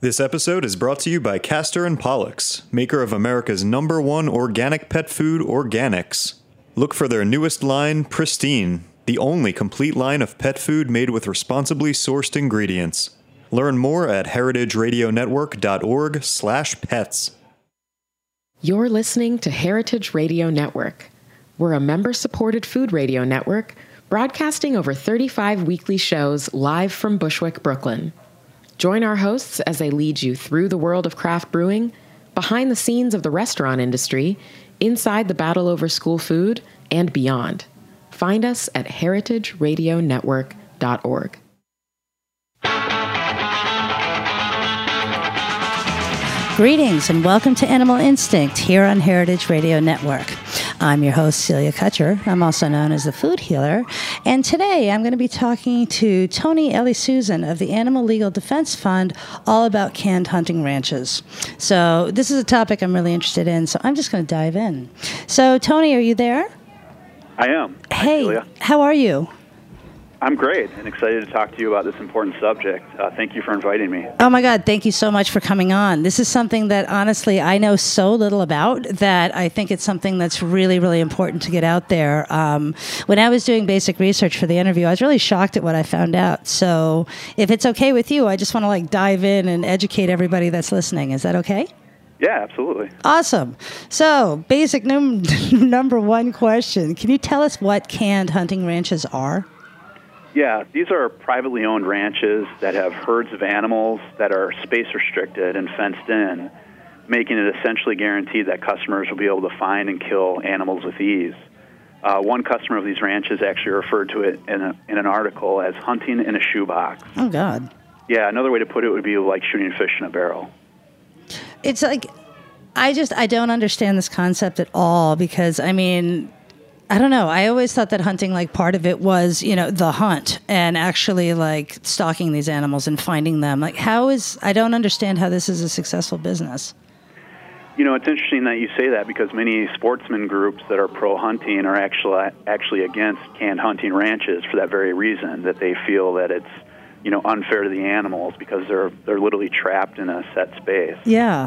This episode is brought to you by Castor and Pollux, maker of America's #1 organic pet food, Organics. Look for their newest line, Pristine, the only complete line of pet food made with responsibly sourced ingredients. Learn more at heritageradionetwork.org/pets. You're listening to Heritage Radio Network. We're a member-supported food radio network broadcasting over 35 weekly shows live from Bushwick, Brooklyn. Join our hosts as they lead you through the world of craft brewing, behind the scenes of the restaurant industry, inside the battle over school food, and beyond. Find us at heritageradionetwork.org. Greetings and welcome to Animal Instinct here on Heritage Radio Network. I'm your host, Celia Kutcher. I'm also known as the Food Healer. And today I'm going to be talking to Tony Elisusan of the Animal Legal Defense Fund all about canned hunting ranches. So this is a topic I'm really interested in, so I'm just going to dive in. So Tony, are you there? I am. Hey, Celia. How are you? I'm great and excited to talk to you about this important subject. Thank you for inviting me. Oh my God, thank you so much for coming on. This is something that honestly I know so little about that I think it's something that's really, really important to get out there. When I was doing basic research for the interview, I was really shocked at what I found out. So if it's okay with you, I just want to dive in and educate everybody that's listening. Is that okay? Yeah, absolutely. Awesome. So basic number one question. Can you tell us what canned hunting ranches are? Yeah, these are privately owned ranches that have herds of animals that are space restricted and fenced in, making it essentially guaranteed that customers will be able to find and kill animals with ease. One customer of these ranches actually referred to it in an article as hunting in a shoebox. Oh, God. Yeah, another way to put it would be like shooting fish in a barrel. It's like, I don't understand this concept at all because, I don't know. I always thought that hunting, part of it was, the hunt and actually, stalking these animals and finding them. I don't understand how this is a successful business. It's interesting that you say that because many sportsman groups that are pro-hunting are actually against canned hunting ranches for that very reason, that they feel that it's, unfair to the animals because they're literally trapped in a set space. Yeah.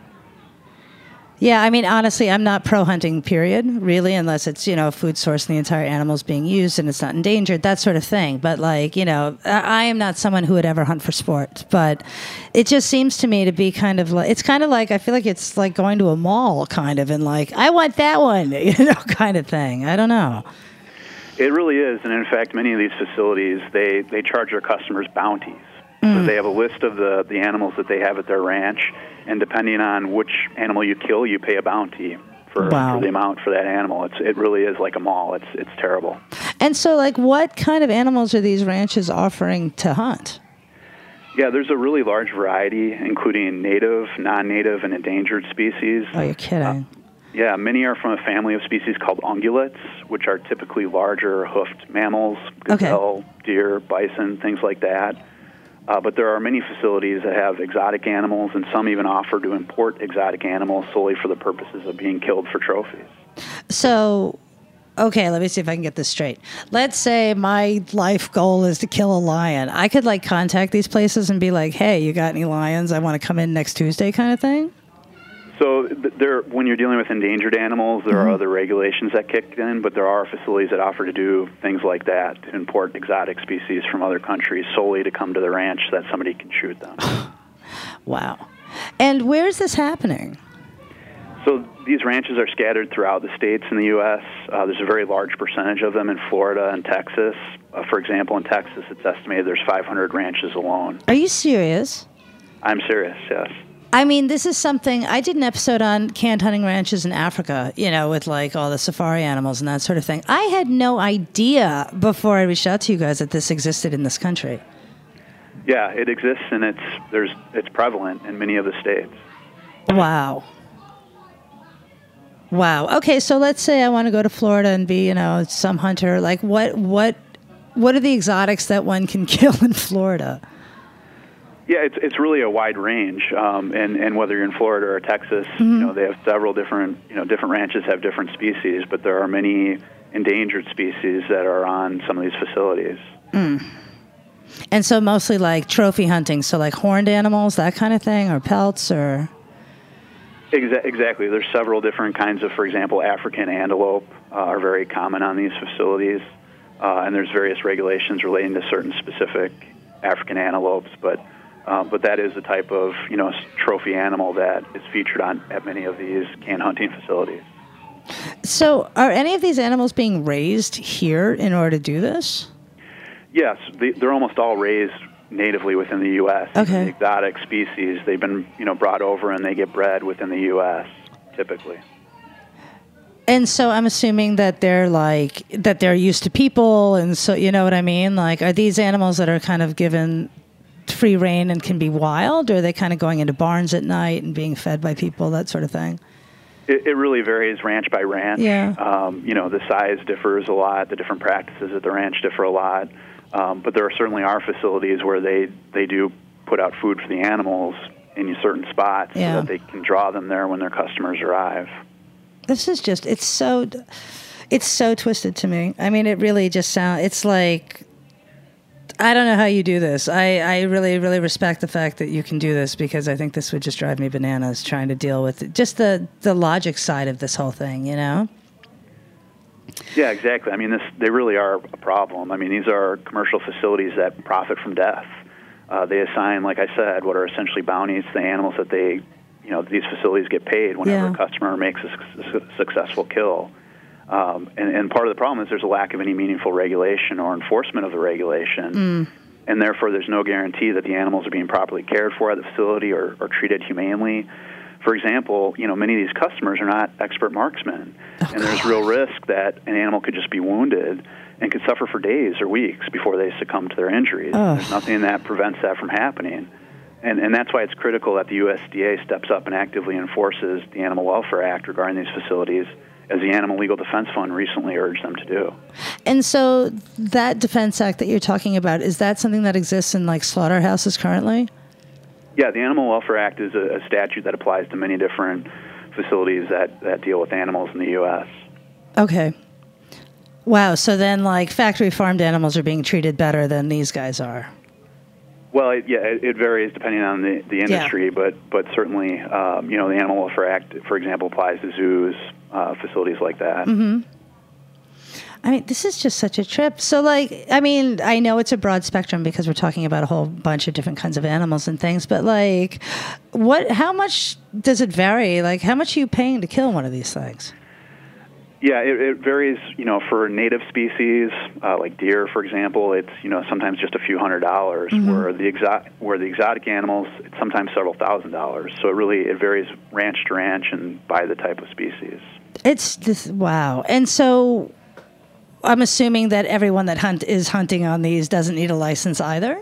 Yeah, honestly, I'm not pro-hunting, period, really, unless it's, a food source and the entire animal's being used and it's not endangered, that sort of thing. But, I am not someone who would ever hunt for sport. But it just seems to me to be kind of I feel like it's like going to a mall, kind of, and I want that one, kind of thing. I don't know. It really is. And, in fact, many of these facilities, they charge their customers bounties. So they have a list of the animals that they have at their ranch, and depending on which animal you kill, you pay a bounty for the amount for that animal. It really is like a mall. It's terrible. And so, what kind of animals are these ranches offering to hunt? Yeah, there's a really large variety, including native, non-native, and endangered species. Oh, you're kidding. Yeah, many are from a family of species called ungulates, which are typically larger hoofed mammals, gazelle, deer, bison, things like that. But there are many facilities that have exotic animals, and some even offer to import exotic animals solely for the purposes of being killed for trophies. So, okay, let me see if I can get this straight. Let's say my life goal is to kill a lion. I could, contact these places and be like, hey, you got any lions? I want to come in next Tuesday kind of thing? So when you're dealing with endangered animals, there are other regulations that kick in, but there are facilities that offer to do things like that, to import exotic species from other countries solely to come to the ranch so that somebody can shoot them. Wow. And where is this happening? So these ranches are scattered throughout the states in the U.S. There's a very large percentage of them in Florida and Texas. For example, in Texas, it's estimated there's 500 ranches alone. Are you serious? I'm serious, yes. This is something, I did an episode on canned hunting ranches in Africa, with all the safari animals and that sort of thing. I had no idea before I reached out to you guys that this existed in this country. Yeah, it exists and it's prevalent in many of the states. Wow. Okay, so let's say I want to go to Florida and be, some hunter. What are the exotics that one can kill in Florida? Yeah, it's really a wide range, and whether you're in Florida or Texas, they have several different ranches have different species, but there are many endangered species that are on some of these facilities. And so mostly like trophy hunting, so like horned animals, that kind of thing, or pelts, or... Exactly. There's several different kinds of, for example, African antelope are very common on these facilities, and there's various regulations relating to certain specific African antelopes, but that is a type of, trophy animal that is featured at many of these canned hunting facilities. So are any of these animals being raised here in order to do this? Yes, they're almost all raised natively within the U.S. Okay. The exotic species, they've been, brought over and they get bred within the U.S. typically. And so I'm assuming that they're used to people, and so, you know what I mean? Like, are these animals that are kind of given free rein and can be wild, or are they kind of going into barns at night and being fed by people, that sort of thing? It really varies ranch by ranch. Yeah. The size differs a lot. The different practices at the ranch differ a lot. But there certainly are facilities where they do put out food for the animals in certain spots so that they can draw them there when their customers arrive. This is just, it's so twisted to me. I mean, it really just it's like, I don't know how you do this. I really, really respect the fact that you can do this, because I think this would just drive me bananas trying to deal with just the logic side of this whole thing, Yeah, exactly. I mean, they really are a problem. I mean, these are commercial facilities that profit from death. They assign, like I said, what are essentially bounties to the animals that these facilities get paid whenever a customer makes a successful kill. And part of the problem is there's a lack of any meaningful regulation or enforcement of the regulation. And therefore there's no guarantee that the animals are being properly cared for at the facility or treated humanely. For example, many of these customers are not expert marksmen, and there's real risk that an animal could just be wounded and could suffer for days or weeks before they succumb to their injuries. There's nothing that prevents that from happening. And that's why it's critical that the USDA steps up and actively enforces the Animal Welfare Act regarding these facilities, as the Animal Legal Defense Fund recently urged them to do. And so that Defense Act that you're talking about, is that something that exists in like slaughterhouses currently? Yeah, the Animal Welfare Act is a statute that applies to many different facilities that deal with animals in the U.S. Okay. Wow, so then like factory farmed animals are being treated better than these guys are. Well, it varies depending on the industry, but certainly, the Animal Welfare Act, for example, applies to zoos, facilities like that. Mm-hmm. I mean, this is just such a trip. So, I know it's a broad spectrum because we're talking about a whole bunch of different kinds of animals and things, but, how much does it vary? Like, how much are you paying to kill one of these things? Yeah, it varies, for native species, like deer, for example, it's, sometimes just a few $100s, mm-hmm. where the exotic animals, it's sometimes several $1,000s. So it varies ranch to ranch and by the type of species. It's this, wow. And so I'm assuming that everyone that is hunting on these doesn't need a license either?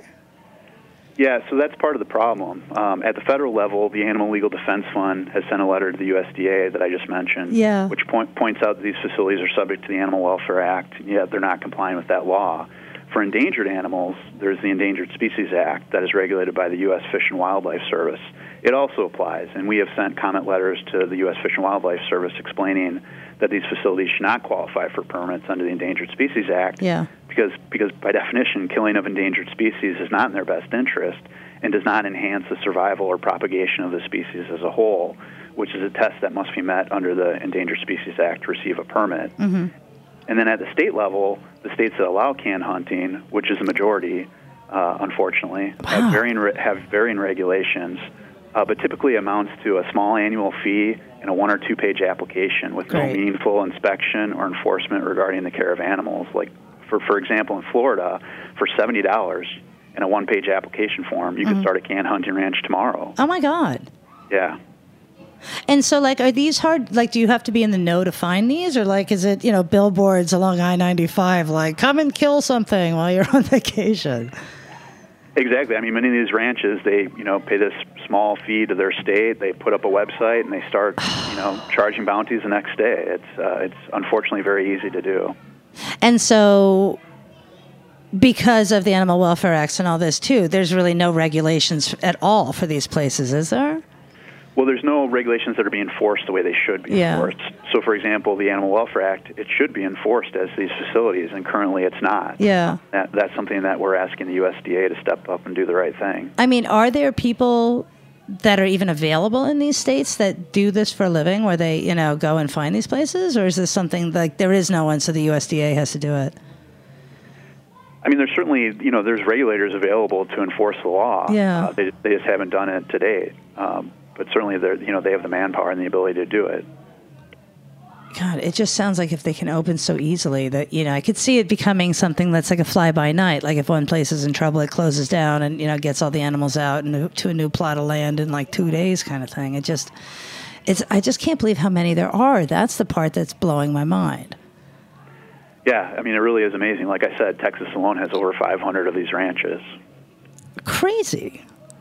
Yeah, so that's part of the problem. At the federal level, the Animal Legal Defense Fund has sent a letter to the USDA that I just mentioned, which points out that these facilities are subject to the Animal Welfare Act, and yet they're not complying with that law. For endangered animals, there's the Endangered Species Act that is regulated by the U.S. Fish and Wildlife Service. It also applies, and we have sent comment letters to the U.S. Fish and Wildlife Service explaining that these facilities should not qualify for permits under the Endangered Species Act because by definition, killing of endangered species is not in their best interest and does not enhance the survival or propagation of the species as a whole, which is a test that must be met under the Endangered Species Act to receive a permit. Mm-hmm. And then at the state level, the states that allow canned hunting, which is a majority, unfortunately, have varying regulations, but typically amounts to a small annual fee and a 1 or 2 page application with no meaningful inspection or enforcement regarding the care of animals. Like, for example, in Florida, for $70 and a 1 page application form, you could start a canned hunting ranch tomorrow. Oh, my God. Yeah. And so, are these hard? Do you have to be in the know to find these? Or, is it, billboards along I-95, come and kill something while you're on vacation? Exactly. I mean, many of these ranches, they, pay this small fee to their state. They put up a website and they start, charging bounties the next day. It's unfortunately very easy to do. And so, because of the Animal Welfare Acts and all this, too, there's really no regulations at all for these places, is there? Well, there's no regulations that are being enforced the way they should be enforced. So, for example, the Animal Welfare Act, it should be enforced as these facilities, and currently it's not. Yeah. That's something that we're asking the USDA to step up and do the right thing. I mean, are there people that are even available in these states that do this for a living, where they, go and find these places? Or is this something like there is no one, so the USDA has to do it? I mean, there's certainly, there's regulators available to enforce the law. Yeah. They just haven't done it to date. But certainly, they have the manpower and the ability to do it. God, it just sounds like if they can open so easily that, I could see it becoming something that's like a fly-by-night. Like if one place is in trouble, it closes down and, gets all the animals out and to a new plot of land in like 2 days kind of thing. I just can't believe how many there are. That's the part that's blowing my mind. Yeah, I mean, it really is amazing. Like I said, Texas alone has over 500 of these ranches. Crazy.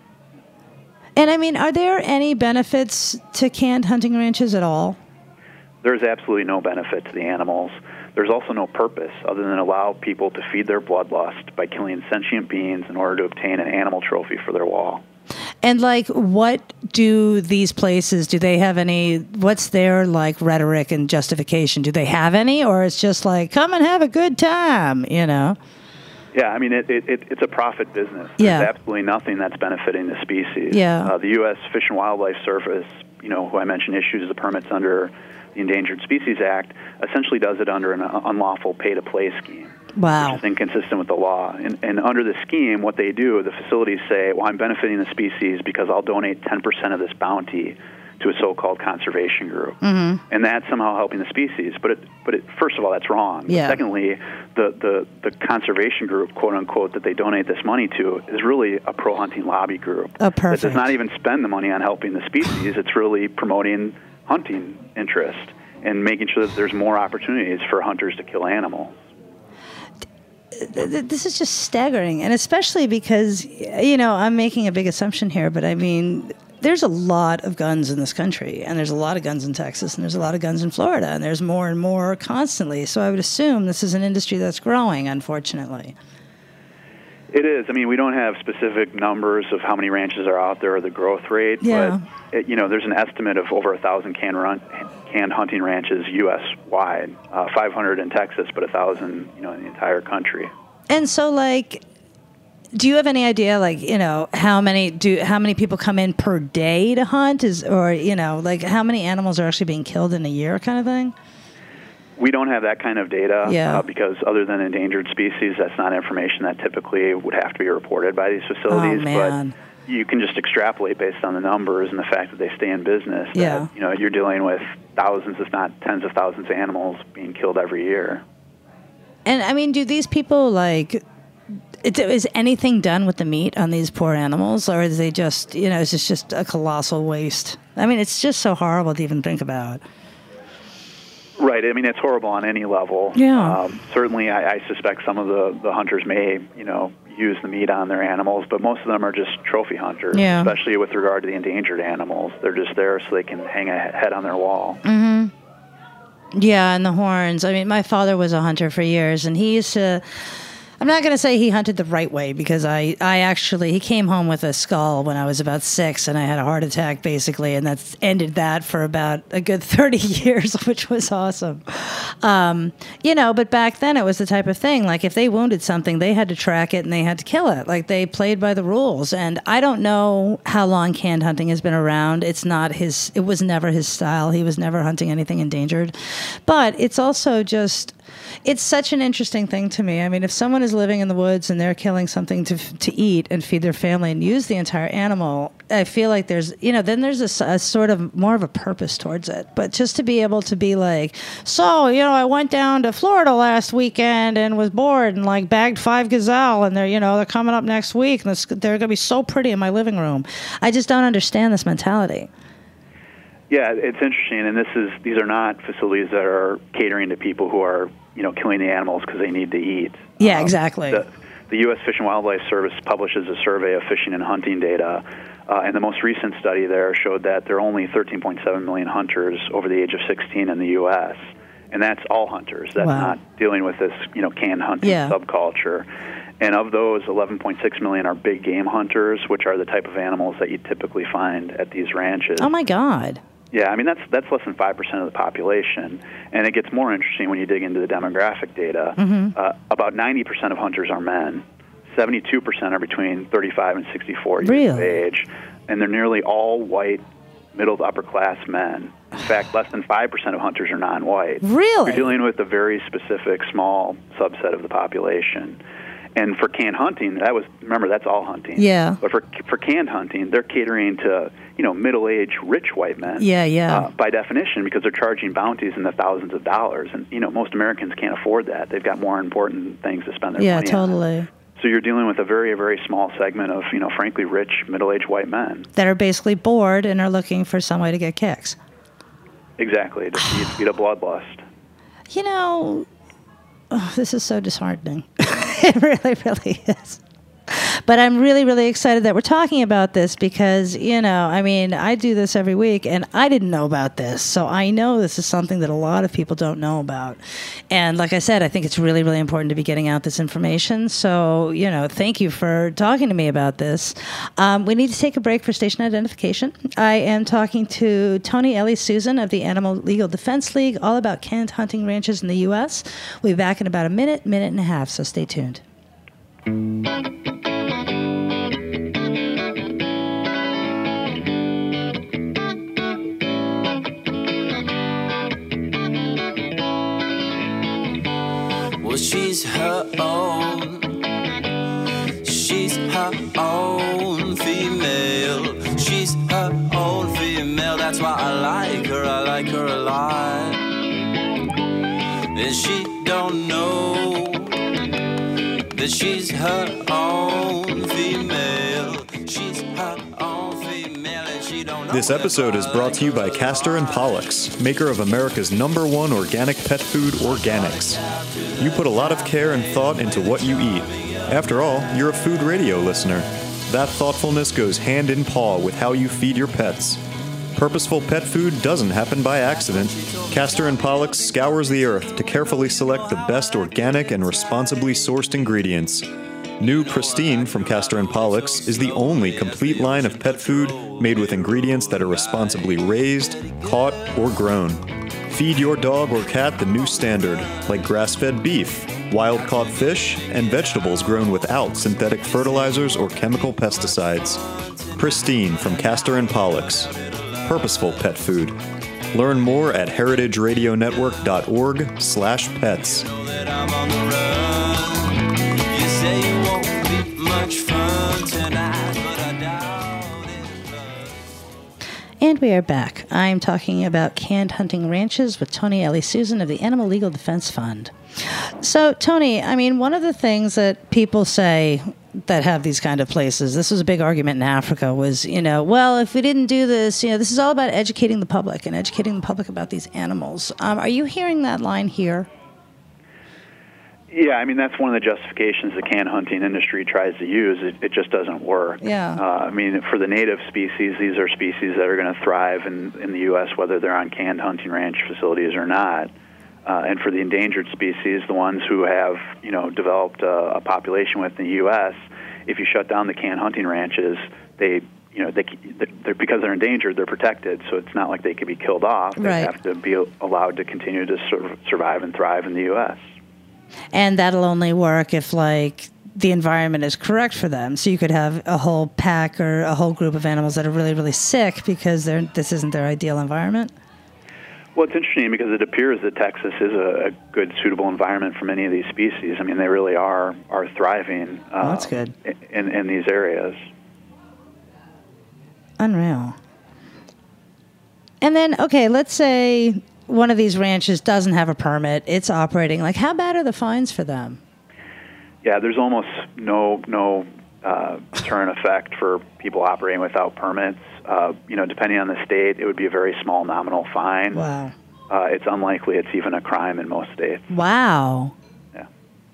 And I mean, are there any benefits to canned hunting ranches at all? There's absolutely no benefit to the animals. There's also no purpose other than allow people to feed their bloodlust by killing sentient beings in order to obtain an animal trophy for their wall. And like, what do these places, do they have any, what's their like rhetoric and justification? Do they have any, or it's just like, come and have a good time, Yeah, I mean, it's a profit business. Yeah. There's absolutely nothing that's benefiting the species. Yeah. The U.S. Fish and Wildlife Service, who I mentioned issues the permits under the Endangered Species Act, essentially does it under an unlawful pay-to-play scheme. Wow. Which is inconsistent with the law. And under the scheme, what they do, the facilities say, well, I'm benefiting the species because I'll donate 10% of this bounty to a so-called conservation group. Mm-hmm. And that's somehow helping the species. But first of all, that's wrong. Yeah. Secondly, the conservation group, quote-unquote, that they donate this money to is really a pro-hunting lobby group. Oh, perfect. That does not even spend the money on helping the species. It's really promoting hunting interest and making sure that there's more opportunities for hunters to kill animals. This is just staggering, and especially because, I'm making a big assumption here, but I mean, there's a lot of guns in this country, and there's a lot of guns in Texas, and there's a lot of guns in Florida, and there's more and more constantly. So I would assume this is an industry that's growing, unfortunately. It is. I mean, we don't have specific numbers of how many ranches are out there or the growth rate, yeah. But there's an estimate of over 1,000 canned hunting ranches U.S.-wide, 500 in Texas, but 1,000, in the entire country. And so, like, do you have any idea, like, how many people come in per day to hunt, like how many animals are actually being killed in a year, kind of thing? We don't have that kind of data yeah. Because other than endangered species, that's not information that typically would have to be reported by these facilities. Oh, man. But you can just extrapolate based on the numbers and the fact that they stay in business. Yeah. That, you're dealing with thousands, if not tens of thousands of animals being killed every year. And, I mean, do these people, like, is anything done with the meat on these poor animals? Or is they just, is this just a colossal waste? I mean, it's just so horrible to even think about. Right. I mean, it's horrible on any level. Yeah. Certainly, I suspect some of the hunters may, use the meat on their animals, but most of them are just trophy hunters, yeah. especially with regard to the endangered animals. They're just there so they can hang a head on their wall. Mm-hmm. Yeah, and the horns. I mean, my father was a hunter for years, and he used to... I'm not going to say he hunted the right way, because he came home with a skull when I was about 6, and I had a heart attack, basically, and that's ended that for about a good 30 years, which was awesome. But back then it was the type of thing, like if they wounded something, they had to track it and they had to kill it. Like they played by the rules. And I don't know how long canned hunting has been around. It was never his style. He was never hunting anything endangered. But it's also just... It's such an interesting thing to me. I mean, if someone is living in the woods and they're killing something to eat and feed their family and use the entire animal, I feel like there's, then there's a sort of more of a purpose towards it. But just to be able to be like, so, I went down to Florida last weekend and was bored and like bagged 5 gazelle and they're coming up next week and they're going to be so pretty in my living room. I just don't understand this mentality. Yeah, it's interesting, and these are not facilities that are catering to people who are, killing the animals because they need to eat. Yeah, exactly. The U.S. Fish and Wildlife Service publishes a survey of fishing and hunting data, and the most recent study there showed that there are only 13.7 million hunters over the age of 16 in the U.S., and that's all hunters. That's wow. not dealing with this, canned hunting yeah. subculture. And of those, 11.6 million are big game hunters, which are the type of animals that you typically find at these ranches. Oh, my God. Yeah, I mean, that's less than 5% of the population. And it gets more interesting when you dig into the demographic data. About 90% of hunters are men. 72% are between 35 and 64 years of age. And they're nearly all white, middle to upper class men. In fact, less than 5% of hunters are non-white. Really? You're dealing with a very specific, small subset of the population. And for canned hunting, remember, that's all hunting. Yeah. But for canned hunting, they're catering to, middle-aged, rich white men. Yeah. By definition, because they're charging bounties in the thousands of dollars. And, most Americans can't afford that. They've got more important things to spend their money on. Yeah, totally. So you're dealing with a very, very small segment of, frankly, rich, middle-aged white men. That are basically bored and are looking for some way to get kicks. Exactly, to feed a bloodlust. This is so disheartening. It really, really is. But I'm really, really excited that we're talking about this because, I do this every week and I didn't know about this. So I know this is something that a lot of people don't know about. And like I said, I think it's really, really important to be getting out this information. So, thank you for talking to me about this. We need to take a break for station identification. I am talking to Tony Ellie Susan of the Animal Legal Defense League, all about canned hunting ranches in the U.S. We'll be back in about a minute and a half, so stay tuned. Well, she's her own female. She's her own female. That's why I like her a lot. And she don't know that she's her own female. She's her own female, and she don't know. This episode is brought to you by Castor and Pollux, maker of America's #1 organic pet food, Organics. You put a lot of care and thought into what you eat. After all, you're a food radio listener. That thoughtfulness goes hand in paw with how you feed your pets. Purposeful pet food doesn't happen by accident. Castor and Pollux scours the earth to carefully select the best organic and responsibly sourced ingredients. New Pristine from Castor and Pollux is the only complete line of pet food made with ingredients that are responsibly raised, caught, or grown. Feed your dog or cat the new standard, like grass-fed beef, wild-caught fish, and vegetables grown without synthetic fertilizers or chemical pesticides. Pristine from Castor and Pollux. Purposeful pet food. Learn more at heritageradionetwork.org/pets. And we are back. I'm talking about canned hunting ranches with Tony Ellie Susan of the Animal Legal Defense Fund. So, Tony, one of the things that people say that have these kind of places, this was a big argument in Africa, was, well, if we didn't do this, this is all about educating the public and educating the public about these animals. Are you hearing that line here? Yeah, that's one of the justifications the canned hunting industry tries to use. It just doesn't work. Yeah. For the native species, these are species that are going to thrive in the U.S., whether they're on canned hunting ranch facilities or not. And for the endangered species, the ones who have, developed a population within the U.S., if you shut down the canned hunting ranches, they're because they're endangered, they're protected, so it's not like they could be killed off. They have to be allowed to continue to survive and thrive in the U.S. And that'll only work if, the environment is correct for them. So you could have a whole pack or a whole group of animals that are really, really sick because this isn't their ideal environment. Well, it's interesting because it appears that Texas is a good, suitable environment for many of these species. They really are thriving that's good. in these areas. Unreal. And then, okay, let's say one of these ranches doesn't have a permit. It's operating. How bad are the fines for them? Yeah, there's almost no deterrent effect for people operating without permits. Depending on the state, it would be a very small nominal fine. Wow. It's unlikely it's even a crime in most states. Wow. Yeah.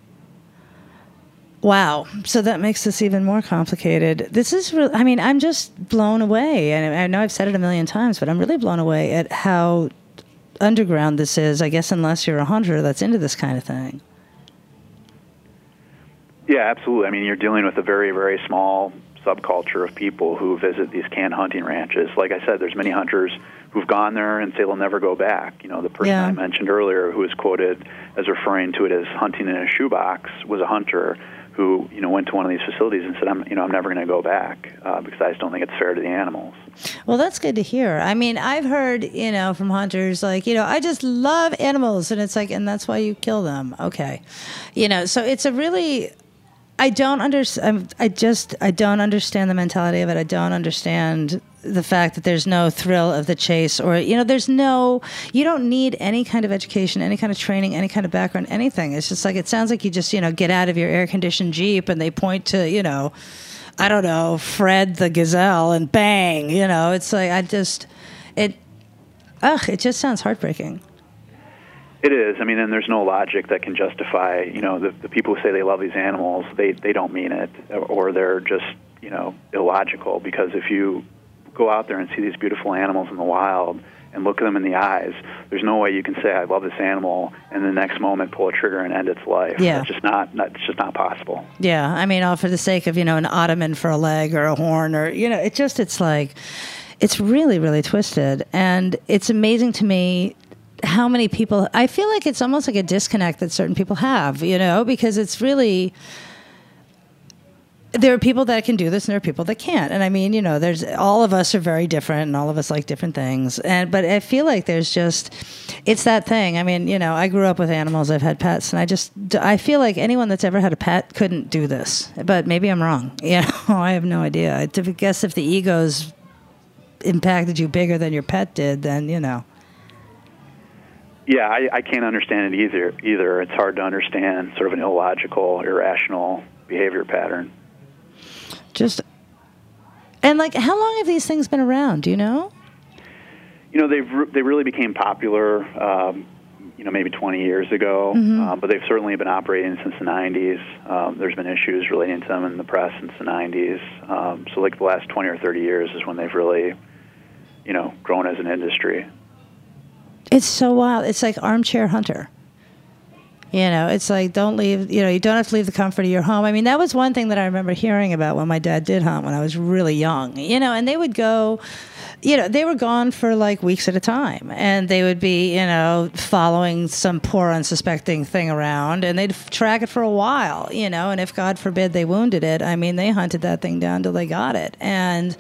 Wow. So that makes this even more complicated. This is really, I'm just blown away. And I know I've said it a million times, but I'm really blown away at how underground this is, I guess, unless you're a hunter that's into this kind of thing. Yeah, absolutely. I mean, you're dealing with a very, very small subculture of people who visit these canned hunting ranches. Like I said, there's many hunters who've gone there and say they'll never go back. You know, the person I mentioned earlier who was quoted as referring to it as hunting in a shoebox was a hunter who, you know, went to one of these facilities and said, I'm never going to go back because I just don't think it's fair to the animals. Well, that's good to hear. I mean, I've heard, you know, from hunters like, you know, I just love animals, and it's like, and that's why you kill them. Okay. You know, so it's a really, I don't understand the mentality of it. I don't understand the fact that there's no thrill of the chase, or, you know, you don't need any kind of education, any kind of training, any kind of background, anything. It's just like, it sounds like you just, you know, get out of your air-conditioned Jeep and they point to, you know, I don't know, Fred the gazelle, and bang, you know, it's like, it just sounds heartbreaking. It is. I mean, and there's no logic that can justify, you know, the people who say they love these animals, they don't mean it, or they're just, you know, illogical, because if you go out there and see these beautiful animals in the wild and look at them in the eyes, there's no way you can say, I love this animal, and the next moment pull a trigger and end its life. Yeah. It's just not possible. Yeah. I mean, all for the sake of, you know, an ottoman for a leg or a horn, or, you know, it's like, it's really, really twisted. And it's amazing to me how many people, I feel like it's almost like a disconnect that certain people have, you know, because it's really, there are people that can do this and there are people that can't. And I mean, you know, all of us are very different and all of us like different things. But I feel like it's that thing. I mean, you know, I grew up with animals. I've had pets, and I feel like anyone that's ever had a pet couldn't do this, but maybe I'm wrong. You know, I have no idea. I guess if the egos impacted you bigger than your pet did, then, you know. Yeah, I can't understand it either. It's hard to understand sort of an illogical, irrational behavior pattern. And like, how long have these things been around? Do you know? You know, they really became popular, you know, maybe 20 years ago, but they've certainly been operating since the 90s. There's been issues relating to them in the press since the 90s. So like the last 20 or 30 years is when they've really, you know, grown as an industry. It's so wild. It's like armchair hunter. You know, it's like, don't leave, you know, you don't have to leave the comfort of your home. I mean, that was one thing that I remember hearing about when my dad did hunt when I was really young, you know, and they would go, you know, they were gone for like weeks at a time, and they would be, you know, following some poor unsuspecting thing around, and they'd track it for a while, you know, and if God forbid they wounded it, I mean, they hunted that thing down till they got it. And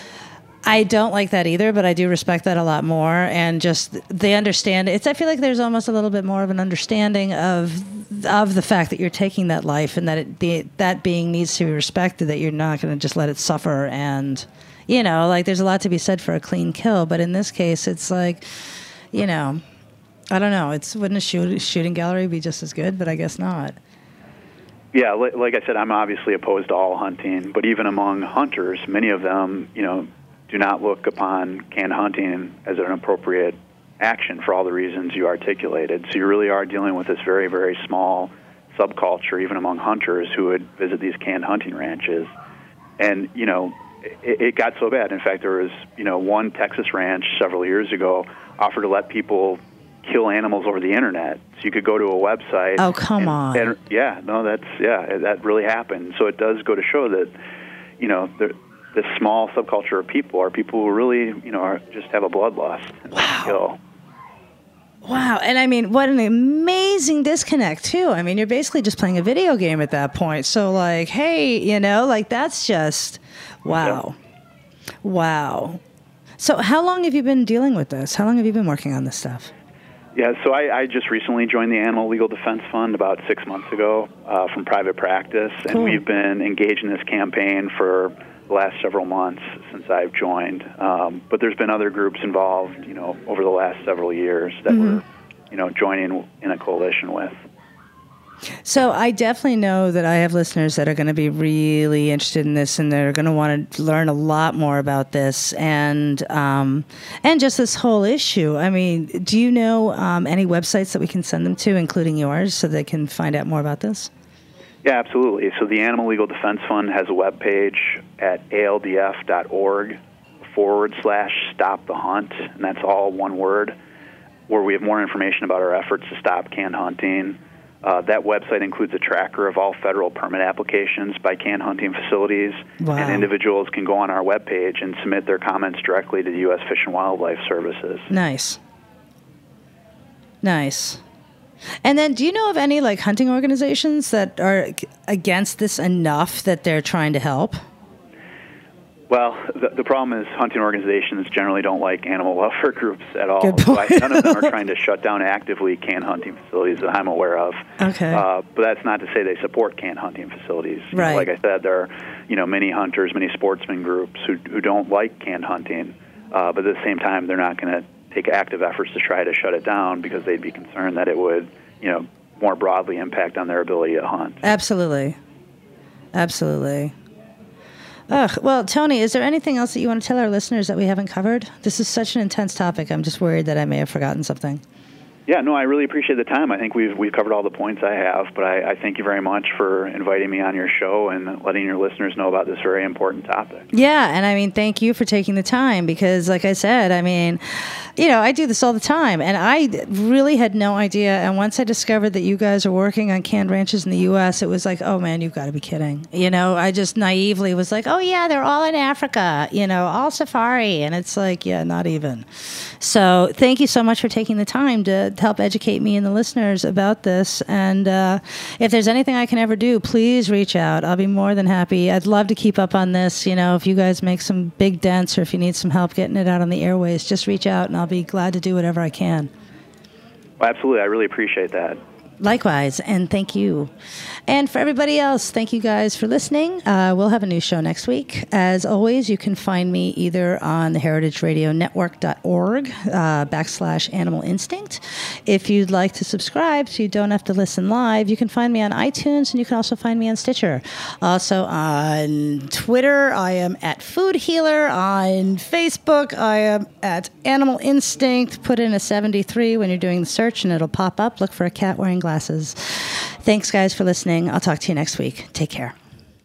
I don't like that either, but I do respect that a lot more. And just they understand it. I feel like there's almost a little bit more of an understanding of the fact that you're taking that life, and that that being needs to be respected. That you're not going to just let it suffer. And you know, like there's a lot to be said for a clean kill. But in this case, it's like, you know, I don't know. Wouldn't a shooting gallery be just as good? But I guess not. Yeah, like I said, I'm obviously opposed to all hunting, but even among hunters, many of them, you know, do not look upon canned hunting as an appropriate action for all the reasons you articulated. So you really are dealing with this very, very small subculture, even among hunters, who would visit these canned hunting ranches. And, you know, it got so bad. In fact, there was, you know, one Texas ranch several years ago offered to let people kill animals over the internet. So you could go to a website. Oh, come on. And, that really happened. So it does go to show that, you know, this small subculture of people are people who really, you know, just have a bloodlust and kill. Wow. And I mean, what an amazing disconnect, too. I mean, you're basically just playing a video game at that point. So, like, hey, you know, like, that's just, wow. Yeah. Wow. So how long have you been dealing with this? How long have you been working on this stuff? Yeah, so I just recently joined the Animal Legal Defense Fund about 6 months ago from private practice. Cool. And we've been engaged in this campaign for the last several months since I've joined. But there's been other groups involved, you know, over the last several years that we're, you know, joining in a coalition with. So I definitely know that I have listeners that are going to be really interested in this, and they're going to want to learn a lot more about this and just this whole issue. I mean, do you know any websites that we can send them to, including yours, so they can find out more about this? Yeah, absolutely. So the Animal Legal Defense Fund has a webpage at aldf.org/stop the hunt, and that's all one word, where we have more information about our efforts to stop canned hunting. That website includes a tracker of all federal permit applications by canned hunting facilities, Wow. and individuals can go on our webpage and submit their comments directly to the U.S. Fish and Wildlife Services. Nice. And then, do you know of any like hunting organizations that are against this enough that they're trying to help? Well, the problem is hunting organizations generally don't like animal welfare groups at all. Good point. So none of them are trying to shut down actively canned hunting facilities that I'm aware of. Okay. But that's not to say they support canned hunting facilities. Right. Like I said, there are many hunters, many sportsman groups who don't like canned hunting. But at the same time, they're not going to take active efforts to try to shut it down because they'd be concerned that it would, more broadly impact on their ability to hunt. Absolutely. Well, Tony, is there anything else that you want to tell our listeners that we haven't covered? This is such an intense topic. I'm just worried that I may have forgotten something. Yeah, no, I really appreciate the time. I think we've covered all the points I have, but I thank you very much for inviting me on your show and letting your listeners know about this very important topic. Yeah, and thank you for taking the time because, like I said, I do this all the time, and I really had no idea. And once I discovered that you guys are working on canned ranches in the U.S., it was like, oh, man, you've got to be kidding. I just naively was like, oh, yeah, they're all in Africa, all safari. And it's like, yeah, not even. So thank you so much for taking the time to help educate me and the listeners about this. And if there's anything I can ever do, please reach out. I'll be more than happy. I'd love to keep up on this. If you guys make some big dents or if you need some help getting it out on the airways, just reach out and I'll be glad to do whatever I can. Well, absolutely. I really appreciate that. Likewise, and thank you. And for everybody else, thank you guys for listening. We'll have a new show next week. As always, you can find me either on the heritageradionetwork.org /Animal Instinct. If you'd like to subscribe so you don't have to listen live, you can find me on iTunes, and you can also find me on Stitcher. Also on Twitter, I am at Food Healer. On Facebook, I am at Animal Instinct. Put in a 73 when you're doing the search, and it'll pop up. Look for a cat wearing glasses. Thanks, guys, for listening. I'll talk to you next week. Take care.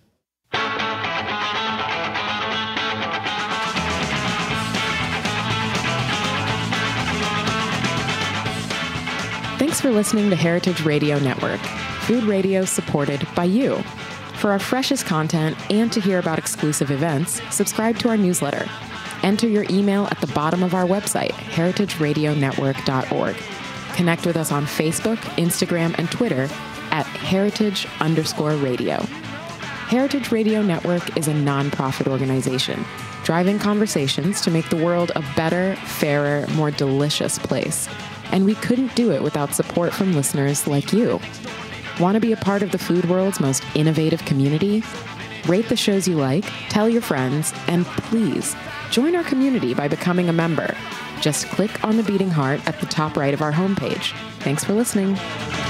Thanks for listening to Heritage Radio Network, food radio supported by you. For our freshest content and to hear about exclusive events, subscribe to our newsletter. Enter your email at the bottom of our website, heritageradionetwork.org. Connect with us on Facebook, Instagram, and Twitter at heritage_radio. Heritage Radio Network is a nonprofit organization, driving conversations to make the world a better, fairer, more delicious place. And we couldn't do it without support from listeners like you. Want to be a part of the food world's most innovative community? Rate the shows you like, tell your friends, and please join our community by becoming a member. Just click on the beating heart at the top right of our homepage. Thanks for listening.